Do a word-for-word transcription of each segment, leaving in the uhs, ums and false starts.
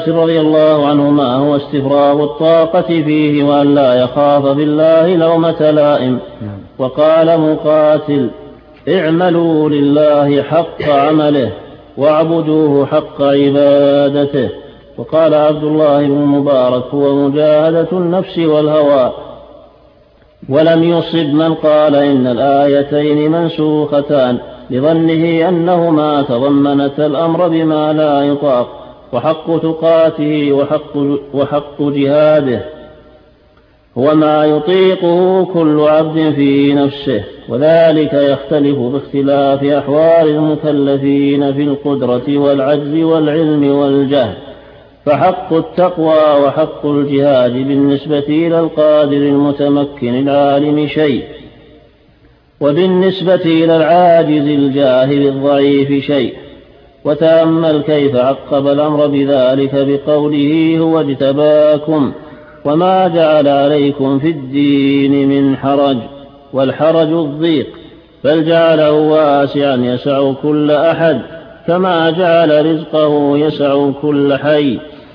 رضي الله عنهما هو استفراغ الطاقة فيه وأن لا يخاف بالله لومة لائم. وقال مقاتل: اعملوا لله حق عمله واعبدوه حق عبادته. وقال عبد الله بن المبارك: هو مجاهدة النفس والهوى. ولم يصب من قال إن الآيتين منسوختان لظنه أنهما تضمنتا الأمر بما لا يطاق، وحق تقاته وحق, وحق جهاده هو ما يطيقه كل عبد في نفسه، وذلك يختلف باختلاف أحوال المكلفين في القدرة والعجز والعلم والجهل. فحق التقوى وحق الجهاد بالنسبة إلى القادر المتمكن العالم شيء، وبالنسبة إلى العاجز الجاهل الضعيف شيء. وتأمل كيف عقب الأمر بذلك بقوله: هو اجتباكم وما جعل عليكم في الدين من حرج. والحرج الضيق، بل جعله واسعا يسع كل أحد، كما جعل رزقه يسع كل حي.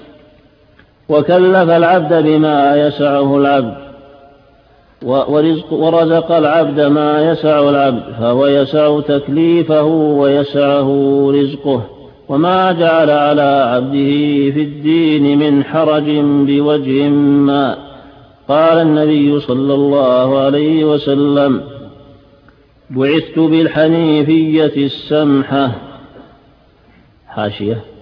وكلف العبد بما يسعه العبد، ورزق ورزق العبد ما يسع العبد، فهو يسع تكليفه ويسعه رزقه. وما جعل على عبده في الدين من حرج بوجه ما. قال النبي صلى الله عليه وسلم: بعثت بالحنيفية السمحة. حاشية: